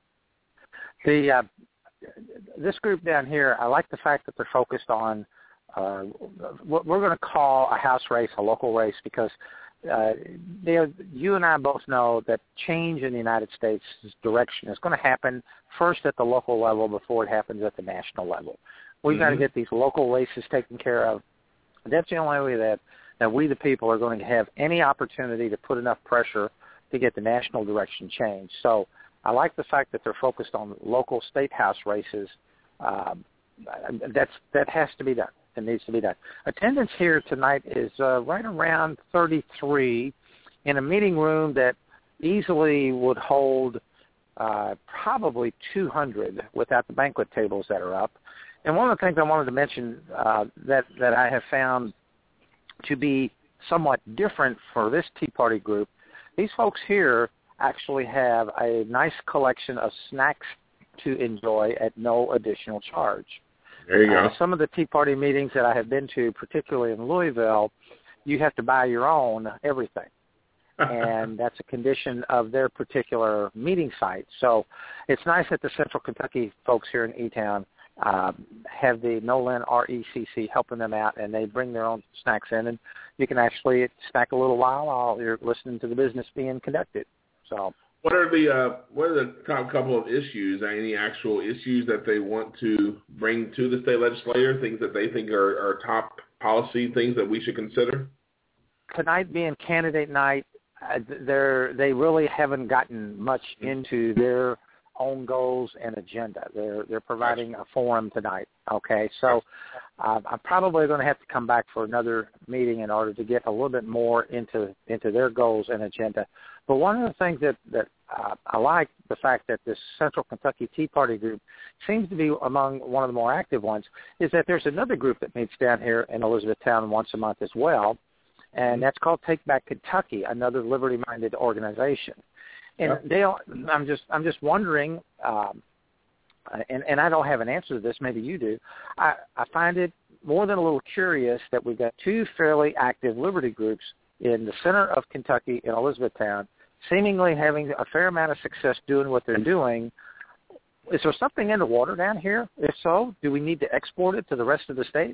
The uh, this group down here, I like the fact that they're focused on uh, what we're going to call a house race, a local race, because Uh, Dale, you and I both know that change in the United States' direction is going to happen first at the local level before it happens at the national level. We've mm-hmm. got to get these local races taken care of. That's the only way that, that we, the people, are going to have any opportunity to put enough pressure to get the national direction changed. So I like the fact that they're focused on local state house races. Um, that's that has to be done. It needs to be done. Attendance here tonight is uh, right around thirty-three in a meeting room that easily would hold uh, probably two hundred without the banquet tables that are up. And one of the things I wanted to mention uh, that, that I have found to be somewhat different for this Tea Party group these folks here actually have a nice collection of snacks to enjoy at no additional charge. There you uh, go. Some of the Tea Party meetings that I have been to, particularly in Louisville, you have to buy your own everything. And that's a condition of their particular meeting site. So it's nice that the Central Kentucky folks here in E-Town uh, have the Nolan R E C C helping them out, and they bring their own snacks in, and you can actually snack a little while while you're listening to the business being conducted. So, what are the uh, what are the top couple of issues? Any actual issues that they want to bring to the state legislature? Things that they think are, are top policy things that we should consider? Tonight being candidate night, uh, they're they really haven't gotten much into their own goals and agenda. They're they're providing a forum tonight. Okay, so uh, I'm probably going to have to come back for another meeting in order to get a little bit more into into their goals and agenda. But one of the things that that uh, I like the fact that this Central Kentucky Tea Party group seems to be among one of the more active ones is that there's another group that meets down here in Elizabethtown once a month as well, and that's called Take Back Kentucky, another liberty-minded organization. And Yep. they, I'm just, I'm just wondering, um, and, and I don't have an answer to this. Maybe you do. I, I find it more than a little curious that we've got two fairly active liberty groups in the center of Kentucky in Elizabethtown, seemingly having a fair amount of success doing what they're doing. Is there something in the water down here? If so, do we need to export it to the rest of the state?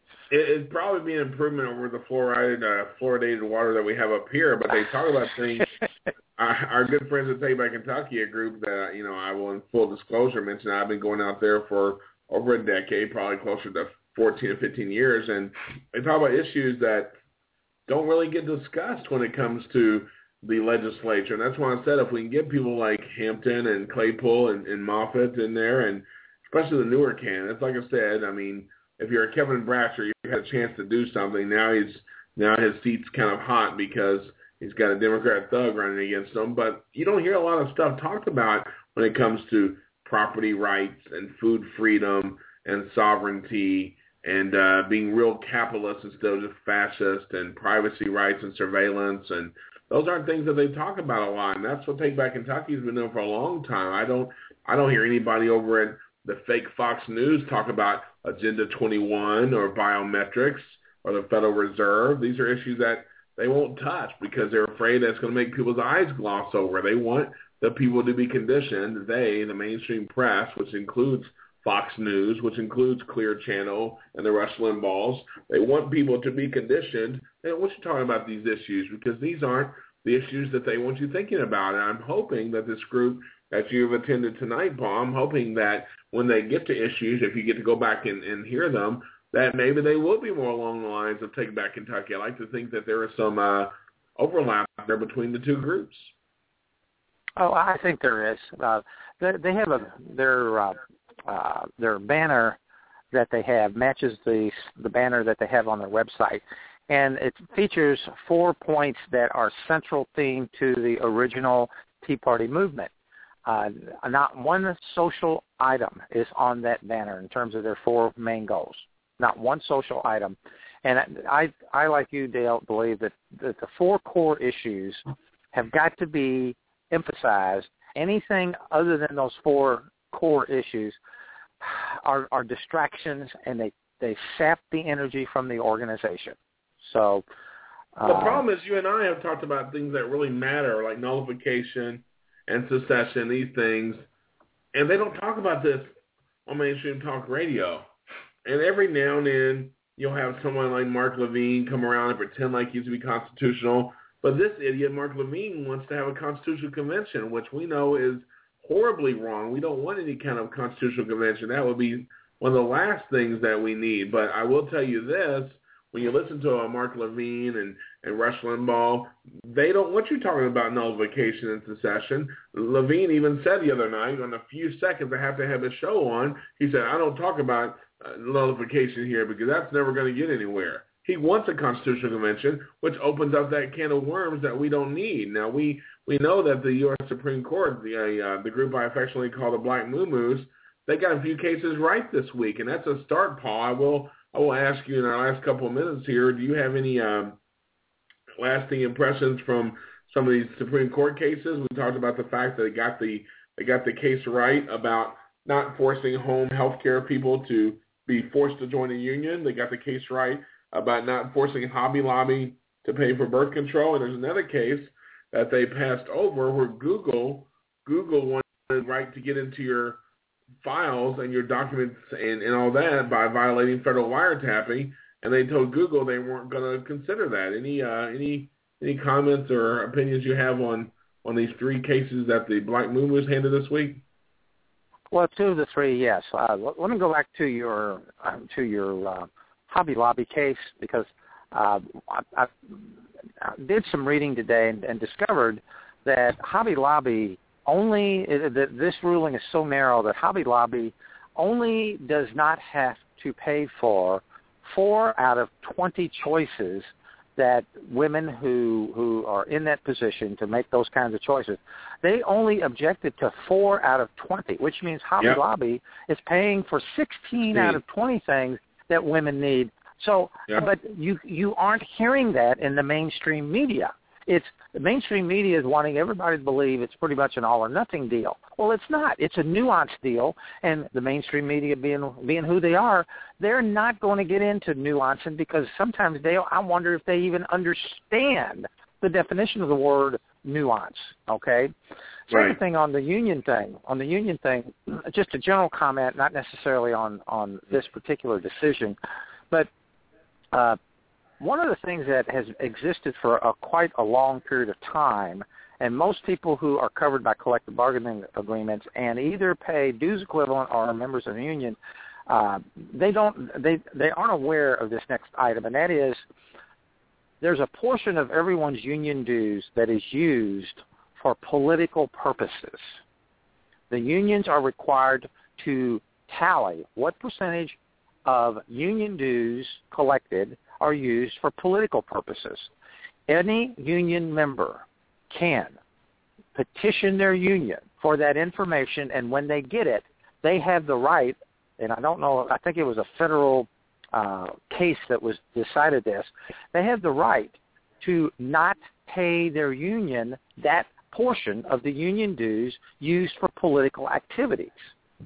It'd probably be an improvement over the fluoride, uh, fluoridated water that we have up here, but they talk about things. our, our good friends at Take Back Kentucky, a group that, you know, I will in full disclosure mention, I've been going out there for over a decade, probably closer to fourteen or fifteen years, and they talk about issues that don't really get discussed when it comes to the legislature. And that's why I said if we can get people like Hampton and Claypool and, and Moffitt in there, and especially the newer candidates, like I said, I mean, if you're a Kevin Brasher, you had a chance to do something. Now he's now his seat's kind of hot because he's got a Democrat thug running against him. But you don't hear a lot of stuff talked about when it comes to property rights and food freedom and sovereignty and uh, being real capitalist instead of just fascist, and privacy rights and surveillance. And those aren't things that they talk about a lot. And that's what Take Back Kentucky has been doing for a long time. I don't I don't hear anybody over at the fake Fox News talk about Agenda twenty-one or biometrics or the Federal Reserve. These are issues that they won't touch because they're afraid that's going to make people's eyes gloss over. They want the people to be conditioned, they, the mainstream press, which includes Fox News, which includes Clear Channel and the Rush Limbaughs, they want people to be conditioned. They don't want you talking about these issues because these aren't the issues that they want you thinking about. And I'm hoping that this group that you've attended tonight, Paul, I'm hoping that when they get to issues, if you get to go back and, and hear them, that maybe they will be more along the lines of Take Back Kentucky. I like to think that there is some uh, overlap there between the two groups. Oh, I think there is. Uh, they, they have a their uh, uh, their banner that they have matches the the banner that they have on their website, and it features four points that are central theme to the original Tea Party movement. Uh, not one social item is on that banner in terms of their four main goals. Not one social item. And I, I like you, Dale, believe that, that the four core issues have got to be emphasized. Anything other than those four core issues are, are distractions, and they, they sap the energy from the organization. So uh, the problem is you and I have talked about things that really matter, like nullification and secession, these things, and they don't talk about this on mainstream talk radio. And every now and then you'll have someone like Mark Levine come around and pretend like he's to be constitutional, but this idiot, Mark Levine, wants to have a constitutional convention, which we know is horribly wrong. We don't want any kind of constitutional convention. That would be one of the last things that we need. But I will tell you this, when you listen to uh, Mark Levine and, and Rush Limbaugh, they don't want you talking about nullification and secession. Levine even said the other night, on the few seconds I have to have his show on, he said, I don't talk about uh, nullification here because that's never going to get anywhere. He wants a constitutional convention, which opens up that can of worms that we don't need. Now, we, we know that the U S Supreme Court, the, uh, the group I affectionately call the Black Moo-Moos, they got a few cases right this week, and that's a start, Paul. I will I will ask you in our last couple of minutes here, do you have any um, lasting impressions from some of these Supreme Court cases. We talked about the fact that they got the they got the case right about not forcing home health care people to be forced to join a union. They got the case right about not forcing Hobby Lobby to pay for birth control. And there's another case that they passed over where Google Google wanted the right to get into your files and your documents and, and all that by violating federal wiretapping, and they told Google they weren't going to consider that. Any uh, any any comments or opinions you have on, on these three cases that the Black Moon was handed this week? Well, two of the three, yes. Uh, let me go back to your uh, to your uh, Hobby Lobby case because uh, I, I did some reading today and, and discovered that Hobby Lobby only that this ruling is so narrow that Hobby Lobby only does not have to pay for four out of twenty choices that women who who are in that position to make those kinds of choices. They only objected to four out of twenty, which means Hobby yep. Lobby is paying for sixteen See. out of twenty things that women need. So, yep. but you you aren't hearing that in the mainstream media. It's the mainstream media is wanting everybody to believe it's pretty much an all or nothing deal. Well, it's not. It's a nuanced deal, and the mainstream media being being who they are, they're not going to get into nuancing because sometimes they. I wonder if they even understand the definition of the word nuance. Okay. Second right. thing on the union thing. On the union thing, just a general comment, not necessarily on on this particular decision, but. Uh, One of the things that has existed for a, quite a long period of time, and most people who are covered by collective bargaining agreements and either pay dues equivalent or are members of the union, uh, they don't they they aren't aware of this next item, and that is there's a portion of everyone's union dues that is used for political purposes. The unions are required to tally what percentage of union dues collected are used for political purposes. Any union member can petition their union for that information, and when they get it, they have the right, and I don't know, I think it was a federal uh, case that was decided this, they have the right to not pay their union that portion of the union dues used for political activities.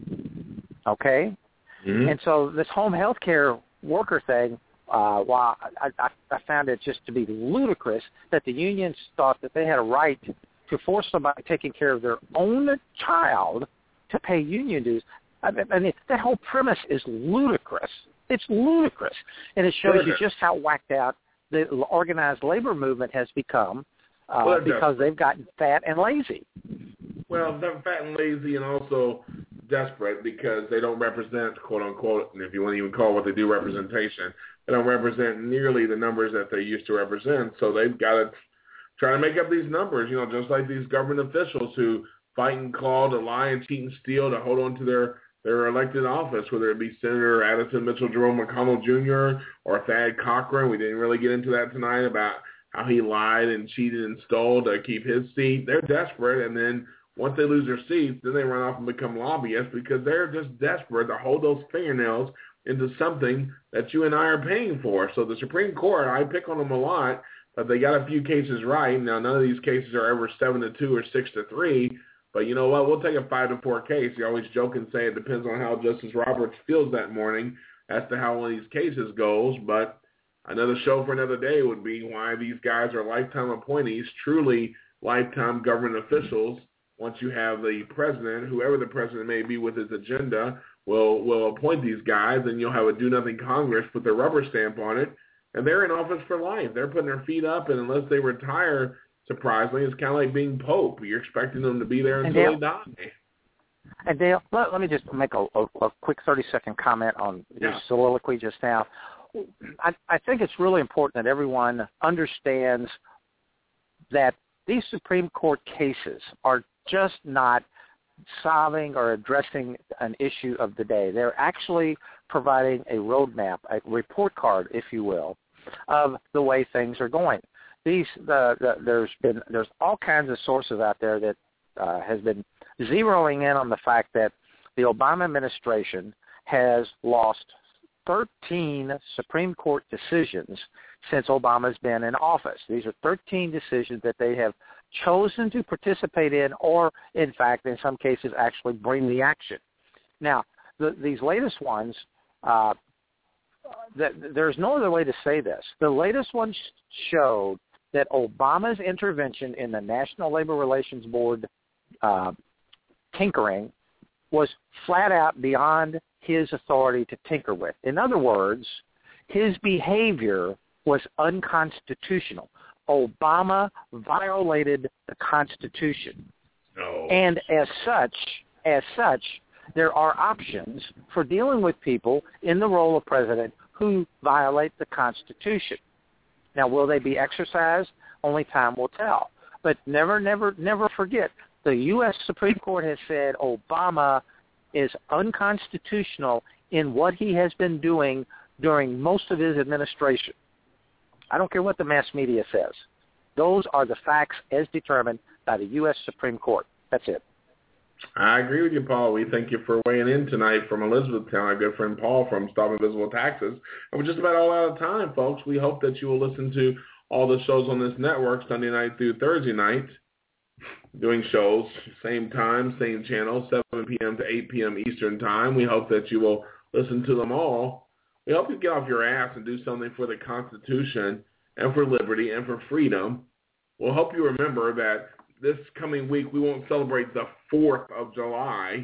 Okay? Mm-hmm. And so this home health care worker thing, uh, while I, I, I found it just to be ludicrous that the unions thought that they had a right to force somebody taking care of their own child to pay union dues. I mean, that whole premise is ludicrous. It's ludicrous. And it shows you just how whacked out the organized labor movement has become uh, well, because they've gotten fat and lazy. Well, they're fat and lazy and also desperate because they don't represent, quote unquote, and if you want to even call what they do representation, they don't represent nearly the numbers that they used to represent. So they've got to try to make up these numbers, you know, just like these government officials who fight and claw to lie and cheat and steal to hold on to their, their elected office, whether it be Senator Addison Mitchell Jerome McConnell Junior or Thad Cochran. We didn't really get into that tonight about how he lied and cheated and stole to keep his seat. They're desperate, and then once they lose their seats, then they run off and become lobbyists because they're just desperate to hold those fingernails into something that you and I are paying for. So the Supreme Court, I pick on them a lot, but they got a few cases right. Now, none of these cases are ever seven to two or six to three, but you know what? We'll take a five to four case. You always joke and say it depends on how Justice Roberts feels that morning as to how one of these cases goes, but another show for another day would be why these guys are lifetime appointees, truly lifetime government officials. Once you have the president, whoever the president may be with his agenda, will will appoint these guys, and you'll have a do-nothing Congress put their rubber stamp on it, and they're in office for life. They're putting their feet up, and unless they retire, surprisingly, it's kind of like being Pope. You're expecting them to be there until they die. And Dale, let, let me just make a, a, a quick thirty-second comment on your yeah. soliloquy just now. I, I think it's really important that everyone understands that these Supreme Court cases are just not solving or addressing an issue of the day. They're actually providing a roadmap, a report card, if you will, of the way things are going. These the, the, there's been there's all kinds of sources out there that uh, has been zeroing in on the fact that the Obama administration has lost thirteen Supreme Court decisions since Obama's been in office. These are thirteen decisions that they have chosen to participate in or, in fact, in some cases, actually bring the action. Now, the, these latest ones, uh, th- there's no other way to say this. The latest one sh- showed that Obama's intervention in the National Labor Relations Board uh, tinkering was flat out beyond his authority to tinker with. In other words, his behavior was unconstitutional. Obama violated the Constitution. No. And as such, as such, there are options for dealing with people in the role of president who violate the Constitution. Now, will they be exercised? Only time will tell. But never, never, never forget, the U S Supreme Court has said Obama is unconstitutional in what he has been doing during most of his administration. I don't care what the mass media says. Those are the facts as determined by the U S Supreme Court. That's it. I agree with you, Paul. We thank you for weighing in tonight from Elizabethtown, our good friend Paul from Stop Invisible Taxes. And we're just about all out of time, folks. We hope that you will listen to all the shows on this network Sunday night through Thursday night, doing shows, same time, same channel, seven p.m. to eight p.m. Eastern Time. We hope that you will listen to them all. We hope you get off your ass and do something for the Constitution and for liberty and for freedom. We'll hope you remember that this coming week we won't celebrate the fourth of July.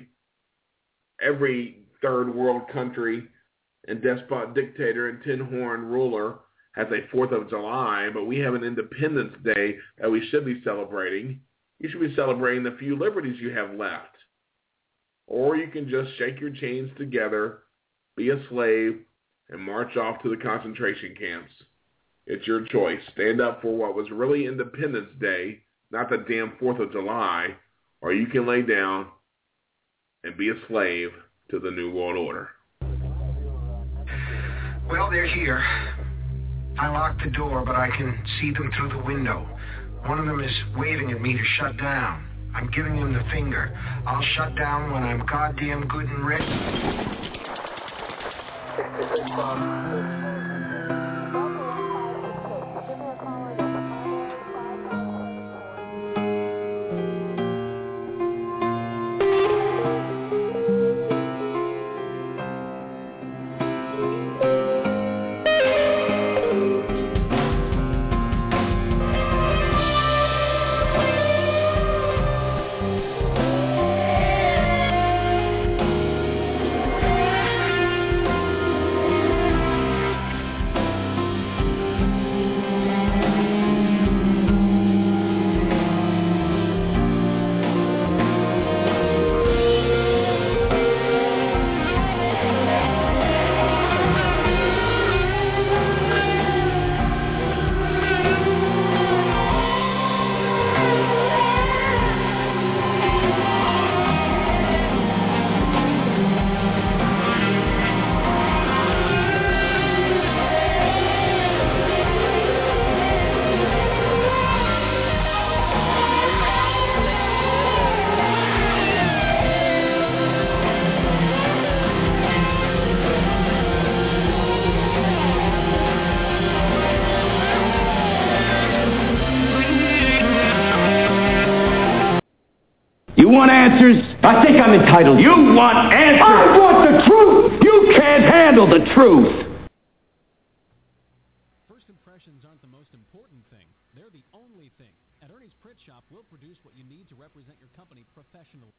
Every third world country and despot, dictator, and tin horn ruler has a fourth of July, but we have an Independence Day that we should be celebrating. You should be celebrating the few liberties you have left. Or you can just shake your chains together, be a slave, and march off to the concentration camps. It's your choice. Stand up for what was really Independence Day, not the damn fourth of July, or you can lay down and be a slave to the New World Order. Well, they're here. I locked the door, but I can see them through the window. One of them is waving at me to shut down. I'm giving them the finger. I'll shut down when I'm goddamn good and ready. You want answers? I think I'm entitled. You want answers? I want the truth! You can't handle the truth! First impressions aren't the most important thing. They're the only thing. At Ernie's Print Shop, we'll produce what you need to represent your company professionally.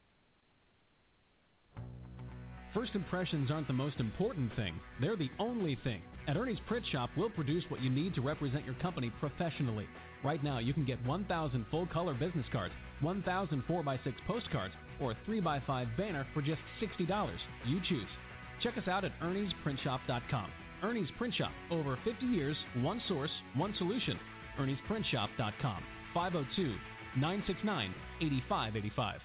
First impressions aren't the most important thing. They're the only thing. At Ernie's Print Shop, we'll produce what you need to represent your company professionally. Right now, you can get one thousand full-color business cards, one thousand four by six postcards, or a three by five banner for just sixty dollars. You choose. Check us out at Ernie's Print Shop dot com. Ernie's Print Shop. Over fifty years, one source, one solution. Ernie's Print Shop dot com. five oh two, nine six nine, eight five eight five.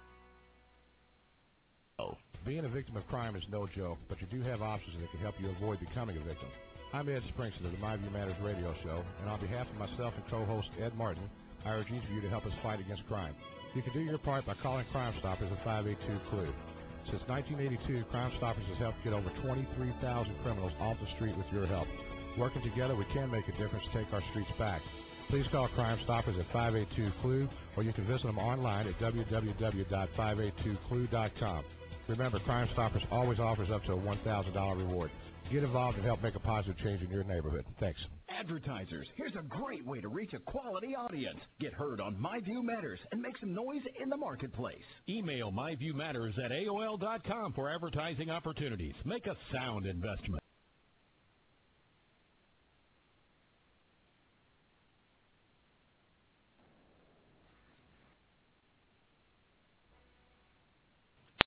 Oh. Being a victim of crime is no joke, but you do have options that can help you avoid becoming a victim. I'm Ed Springston of the My View Matters radio show, and on behalf of myself and co-host Ed Martin, I urge each of you to help us fight against crime. You can do your part by calling Crime Stoppers at five eight two, C L U E. Since nineteen eighty-two, Crime Stoppers has helped get over twenty-three thousand criminals off the street with your help. Working together, we can make a difference to take our streets back. Please call Crime Stoppers at five eight two C L U, or you can visit them online at w w w dot five eight two C L U dot com. Remember, Crime Stoppers always offers up to a one thousand dollars reward. Get involved and help make a positive change in your neighborhood. Thanks. Advertisers, here's a great way to reach a quality audience. Get heard on My View Matters and make some noise in the marketplace. Email myviewmatters at A O L dot com for advertising opportunities. Make a sound investment.